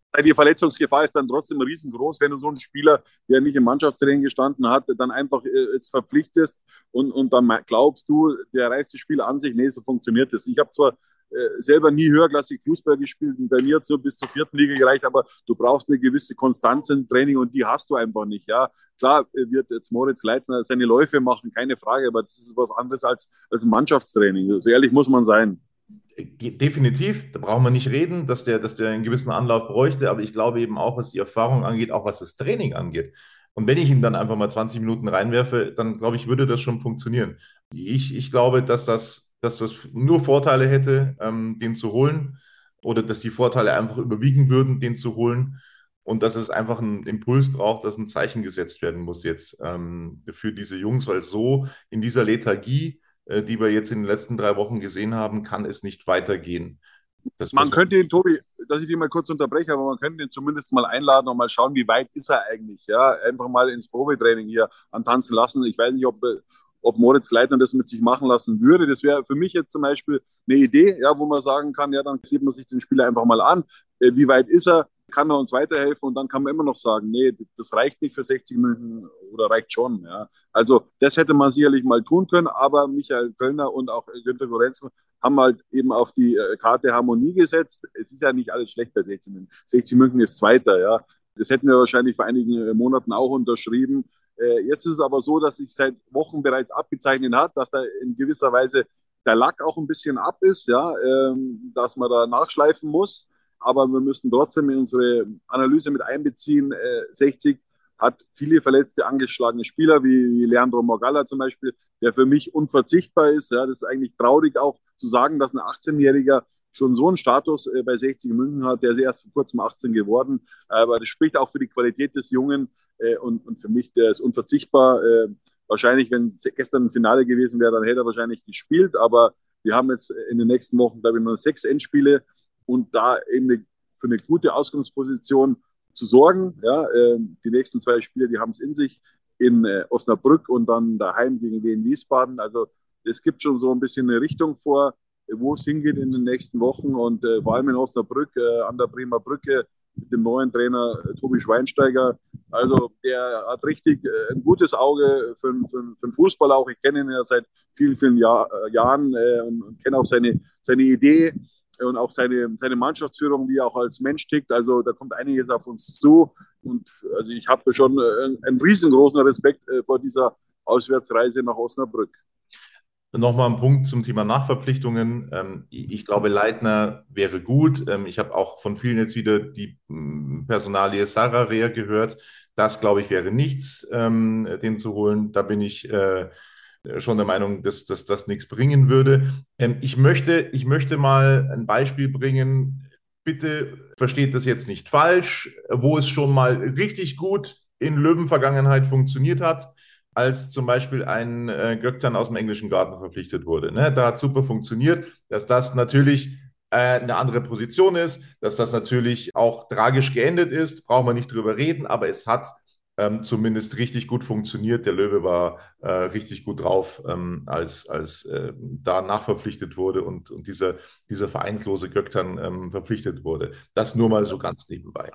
Die Verletzungsgefahr ist dann trotzdem riesengroß, wenn du so einen Spieler, der nicht im Mannschaftstraining gestanden hat, dann einfach äh, jetzt verpflichtest und, und dann glaubst du, der reißt das Spiel an sich. Nee, so funktioniert das. Ich habe zwar äh, selber nie höherklassig Fußball gespielt und bei mir hat es so bis zur vierten Liga gereicht, aber du brauchst eine gewisse Konstanz im Training und die hast du einfach nicht. Ja, klar wird jetzt Moritz Leitner seine Läufe machen, keine Frage, aber das ist was anderes als, als ein Mannschaftstraining. So ehrlich muss man sein. Definitiv, da brauchen wir nicht reden, dass der, dass der einen gewissen Anlauf bräuchte, aber ich glaube eben auch, was die Erfahrung angeht, auch was das Training angeht. Und wenn ich ihn dann einfach mal zwanzig Minuten reinwerfe, dann glaube ich, würde das schon funktionieren. Ich, ich glaube, dass das, dass das nur Vorteile hätte, ähm, den zu holen, oder dass die Vorteile einfach überwiegen würden, den zu holen, und dass es einfach einen Impuls braucht, dass ein Zeichen gesetzt werden muss jetzt ähm, für diese Jungs, weil so in dieser Lethargie, die wir jetzt in den letzten drei Wochen gesehen haben, kann es nicht weitergehen. Das man könnte ihn, Tobi, dass ich dich mal kurz unterbreche, aber man könnte ihn zumindest mal einladen und mal schauen, wie weit ist er eigentlich. Ja, einfach mal ins Probetraining hier antanzen lassen. Ich weiß nicht, ob, ob Moritz Leitner das mit sich machen lassen würde. Das wäre für mich jetzt zum Beispiel eine Idee, ja, wo man sagen kann, ja, dann sieht man sich den Spieler einfach mal an. Wie weit ist er? Kann er uns weiterhelfen? Und dann kann man immer noch sagen, nee, das reicht nicht für sechzig Minuten oder reicht schon. Ja. Also das hätte man sicherlich mal tun können, aber Michael Kölner und auch Günter Gorenzel haben halt eben auf die Karte Harmonie gesetzt. Es ist ja nicht alles schlecht bei sechzig München. sechzig München ist Zweiter, ja. Das hätten wir wahrscheinlich vor einigen Monaten auch unterschrieben. Jetzt ist es aber so, dass sich seit Wochen bereits abgezeichnet hat, dass da in gewisser Weise der Lack auch ein bisschen ab ist, ja, dass man da nachschleifen muss. Aber wir müssen trotzdem in unsere Analyse mit einbeziehen. Äh, sechzig hat viele verletzte, angeschlagene Spieler, wie Leandro Morgalla zum Beispiel, der für mich unverzichtbar ist. Ja, das ist eigentlich traurig auch zu sagen, dass ein achtzehnjähriger schon so einen Status äh, bei sechzig München hat. Der ist erst vor kurzem achtzehn geworden. Aber das spricht auch für die Qualität des Jungen. Äh, und, und für mich, der ist unverzichtbar. Äh, wahrscheinlich, wenn gestern ein Finale gewesen wäre, dann hätte er wahrscheinlich gespielt. Aber wir haben jetzt in den nächsten Wochen, glaube ich, nur sechs Endspiele. Und da eben für eine gute Ausgangsposition zu sorgen. Ja, äh, die nächsten zwei Spiele, die haben es in sich, in äh, Osnabrück und dann daheim gegen Wien Wiesbaden. Also es gibt schon so ein bisschen eine Richtung vor, wo es hingeht in den nächsten Wochen. Und äh, vor allem in Osnabrück, äh, an der Bremer Brücke, mit dem neuen Trainer äh, Tobi Schweinsteiger. Also der hat richtig äh, ein gutes Auge für, für, für den Fußball auch. Ich kenne ihn ja seit vielen, vielen Jahr, äh, Jahren äh, und, und kenne auch seine, seine Idee und auch seine, seine Mannschaftsführung, wie er auch als Mensch tickt. Also da kommt einiges auf uns zu. Und also ich habe schon einen, einen riesengroßen Respekt vor dieser Auswärtsreise nach Osnabrück. Nochmal ein Punkt zum Thema Nachverpflichtungen. Ich glaube, Leitner wäre gut. Ich habe auch von vielen jetzt wieder die Personalie Sararea gehört. Das, glaube ich, wäre nichts, den zu holen. Da bin ich schon der Meinung, dass, dass das nichts bringen würde. Ähm, ich möchte, ich möchte mal ein Beispiel bringen. Bitte versteht das jetzt nicht falsch, wo es schon mal richtig gut in Löwen-Vergangenheit funktioniert hat, als zum Beispiel ein äh, Gökhan aus dem englischen Garten verpflichtet wurde. Ne? Da hat super funktioniert, dass das natürlich äh, eine andere Position ist, dass das natürlich auch tragisch geendet ist, brauchen wir nicht drüber reden, aber es hat Ähm, zumindest richtig gut funktioniert. Der Löwe war äh, richtig gut drauf, ähm, als, als äh, da nachverpflichtet wurde und, und dieser, dieser vereinslose Gökhan ähm, verpflichtet wurde. Das nur mal so ganz nebenbei.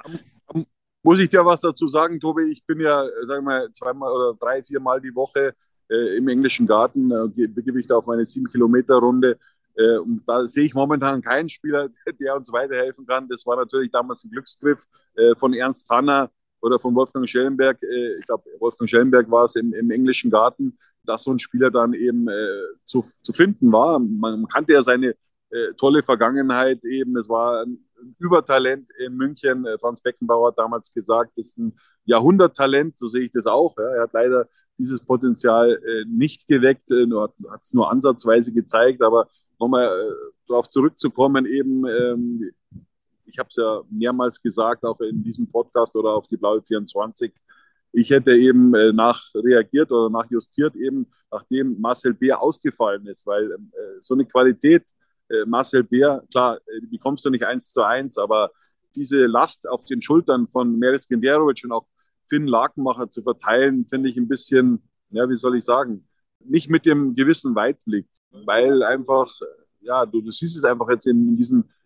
Muss ich dir was dazu sagen, Tobi? Ich bin ja, sagen wir mal, zweimal oder drei, viermal die Woche äh, im englischen Garten, äh, begebe ich da auf meine sieben Kilometer Runde. Äh, und da sehe ich momentan keinen Spieler, der uns weiterhelfen kann. Das war natürlich damals ein Glücksgriff äh, von Ernst Tanner oder von Wolfgang Schellenberg, äh, ich glaube, Wolfgang Schellenberg war es im, im englischen Garten, dass so ein Spieler dann eben äh, zu, zu finden war. Man, man kannte ja seine äh, tolle Vergangenheit eben. Es war ein, ein Übertalent in München. Äh, Franz Beckenbauer hat damals gesagt, das ist ein Jahrhunderttalent, so sehe ich das auch. Ja. Er hat leider dieses Potenzial äh, nicht geweckt, äh, nur, hat es nur ansatzweise gezeigt, aber nochmal äh, darauf zurückzukommen, eben, ähm, ich habe es ja mehrmals gesagt, auch in diesem Podcast oder auf die Blaue vierundzwanzig, ich hätte eben äh, nachreagiert oder nachjustiert, eben nachdem Marcel Beer ausgefallen ist, weil äh, so eine Qualität, äh, Marcel Beer, klar, äh, die bekommst du nicht eins zu eins, aber diese Last auf den Schultern von Meris Genderovic und auch Finn Lakenmacher zu verteilen, finde ich ein bisschen, ja, wie soll ich sagen, nicht mit dem gewissen Weitblick, weil einfach, ja, du, du siehst es einfach jetzt in diesen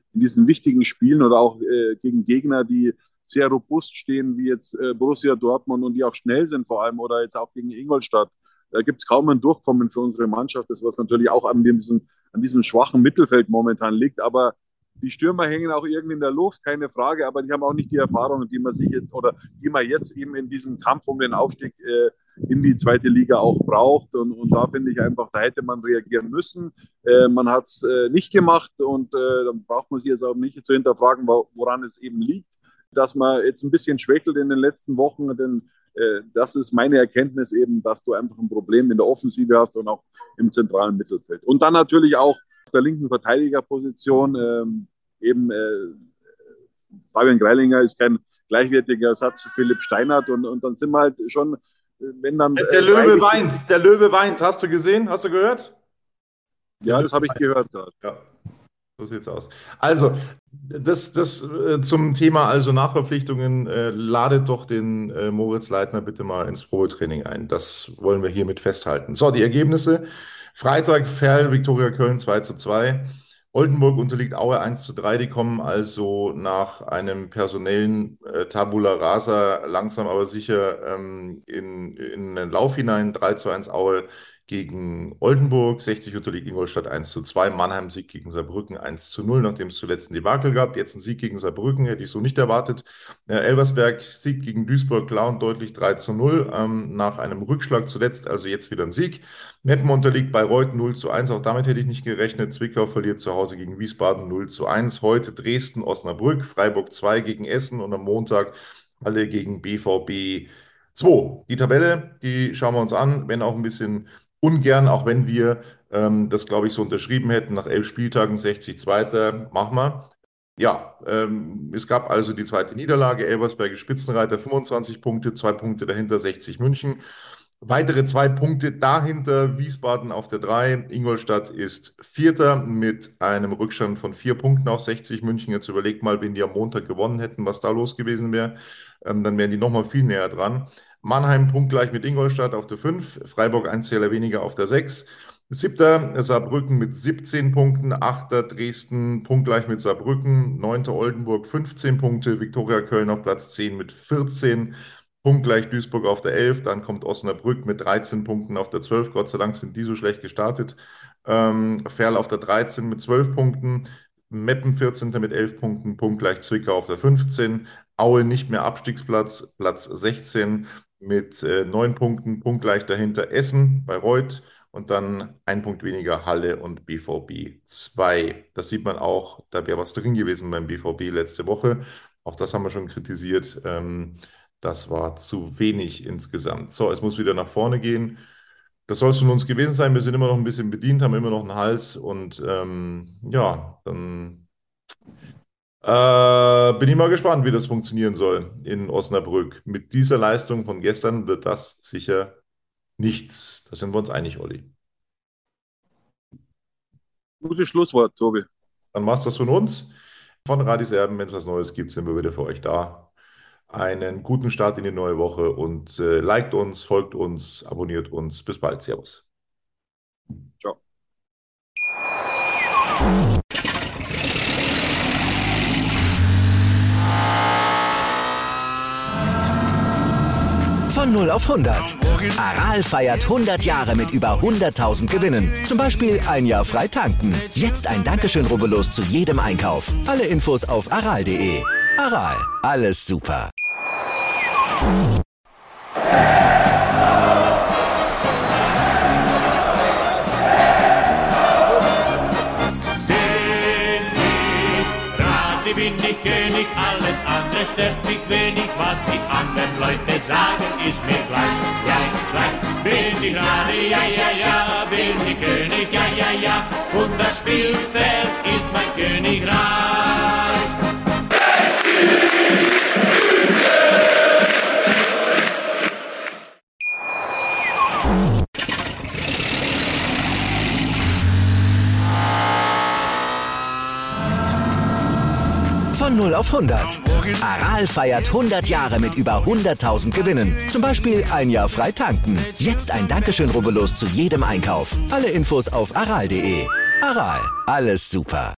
in diesen wichtigen Spielen oder auch äh, gegen Gegner, die sehr robust stehen, wie jetzt äh, Borussia Dortmund und die auch schnell sind vor allem oder jetzt auch gegen Ingolstadt. Da gibt es kaum ein Durchkommen für unsere Mannschaft, das was natürlich auch an diesem, an diesem schwachen Mittelfeld momentan liegt. Aber die Stürmer hängen auch irgendwie in der Luft, keine Frage, aber die haben auch nicht die Erfahrung, die man sich jetzt oder die man jetzt eben in diesem Kampf um den Aufstieg äh, in die zweite Liga auch braucht. Und, und da finde ich einfach, da hätte man reagieren müssen. Äh, man hat es äh, nicht gemacht und äh, dann braucht man sich jetzt auch nicht zu hinterfragen, woran es eben liegt, dass man jetzt ein bisschen schwächelt in den letzten Wochen, denn äh, das ist meine Erkenntnis eben, dass du einfach ein Problem in der Offensive hast und auch im zentralen Mittelfeld. Und dann natürlich auch auf der linken Verteidigerposition ähm, eben äh, Fabian Greilinger ist kein gleichwertiger Ersatz für Philipp Steinhardt und, und dann sind wir halt schon, wenn dann... Der, der äh, Löwe weint, der Löwe weint, hast du gesehen, hast du gehört? Ja, das habe ich gehört gerade. Ja. So sieht's aus. Also, das, das äh, zum Thema also Nachverpflichtungen, äh, ladet doch den äh, Moritz Leitner bitte mal ins Probetraining ein. Das wollen wir hiermit festhalten. So, die Ergebnisse. Freitag Ferl, Viktoria Köln zwei zu zwei. Oldenburg unterliegt Aue eins zu drei. Die kommen also nach einem personellen äh, Tabula Rasa langsam aber sicher ähm, in, in den Lauf hinein. drei zu eins Aue gegen Oldenburg, sechzig unterliegt Ingolstadt eins zu zwei, Mannheim Sieg gegen Saarbrücken eins zu null, nachdem es zuletzt ein Debakel gab. Jetzt ein Sieg gegen Saarbrücken, hätte ich so nicht erwartet. Äh, Elversberg Sieg gegen Duisburg, klar und deutlich drei zu null, ähm, nach einem Rückschlag zuletzt, also jetzt wieder ein Sieg. Meppen unterliegt Bayreuth null zu eins, auch damit hätte ich nicht gerechnet. Zwickau verliert zu Hause gegen Wiesbaden null zu eins. Heute Dresden, Osnabrück, Freiburg zwei gegen Essen und am Montag alle gegen B V B zwei. Die Tabelle, die schauen wir uns an, wenn auch ein bisschen ungern, auch wenn wir ähm, das, glaube ich, so unterschrieben hätten, nach elf Spieltagen sechzig Zweiter, machen wir. Ja, ähm, es gab also die zweite Niederlage, Elversberg Spitzenreiter, fünfundzwanzig Punkte, zwei Punkte dahinter, sechzig München. Weitere zwei Punkte dahinter, Wiesbaden auf der drei, Ingolstadt ist Vierter mit einem Rückstand von vier Punkten auf sechzig München. Jetzt überlegt mal, wenn die am Montag gewonnen hätten, was da los gewesen wäre, ähm, dann wären die nochmal viel näher dran. Mannheim punktgleich mit Ingolstadt auf der fünf, Freiburg ein Zähler weniger auf der sechs. Siebter Saarbrücken mit siebzehn Punkten, Achter Dresden punktgleich mit Saarbrücken, Neunter Oldenburg fünfzehn Punkte, Viktoria Köln auf Platz zehn mit vierzehn, punktgleich Duisburg auf der elf, dann kommt Osnabrück mit dreizehn Punkten auf der zwölf, Gott sei Dank sind die so schlecht gestartet. Ähm, Ferl auf der dreizehn mit zwölf Punkten, Meppen vierzehnter mit elf Punkten, punktgleich Zwickau auf der fünfzehn, Aue nicht mehr Abstiegsplatz, Platz sechzehn mit äh, neun Punkten, punktgleich dahinter Essen, Bayreuth und dann ein Punkt weniger Halle und B V B zwei. Das sieht man auch, da wäre was drin gewesen beim B V B letzte Woche. Auch das haben wir schon kritisiert. Ähm, das war zu wenig insgesamt. So, es muss wieder nach vorne gehen. Das soll es von uns gewesen sein. Wir sind immer noch ein bisschen bedient, haben immer noch einen Hals und ähm, ja, dann Äh, bin ich mal gespannt, wie das funktionieren soll in Osnabrück. Mit dieser Leistung von gestern wird das sicher nichts. Da sind wir uns einig, Olli. Gutes Schlusswort, Tobi. Dann war es das von uns. Von Radis Erben, wenn es was Neues gibt, sind wir wieder für euch da. Einen guten Start in die neue Woche und äh, liked uns, folgt uns, abonniert uns. Bis bald. Servus. Ciao. Von null auf hundert. Aral feiert hundert Jahre mit über hunderttausend Gewinnen. Zum Beispiel ein Jahr frei tanken. Jetzt ein Dankeschön, rubbellos zu jedem Einkauf. Alle Infos auf aral punkt de. Aral, alles super. Bin ich König, alles andere stört mich wenig, was die anderen Leute sagen, ist mir gleich, gleich, gleich. Bin ich Rade, ja, ja, ja, bin ich König, ja, ja, ja, und das Spielfeld ist mein Königreich. Von null auf hundert. Aral feiert hundert Jahre mit über hunderttausend Gewinnen. Zum Beispiel ein Jahr frei tanken. Jetzt ein Dankeschön, rubbellos zu jedem Einkauf. Alle Infos auf aral punkt de. Aral, alles super.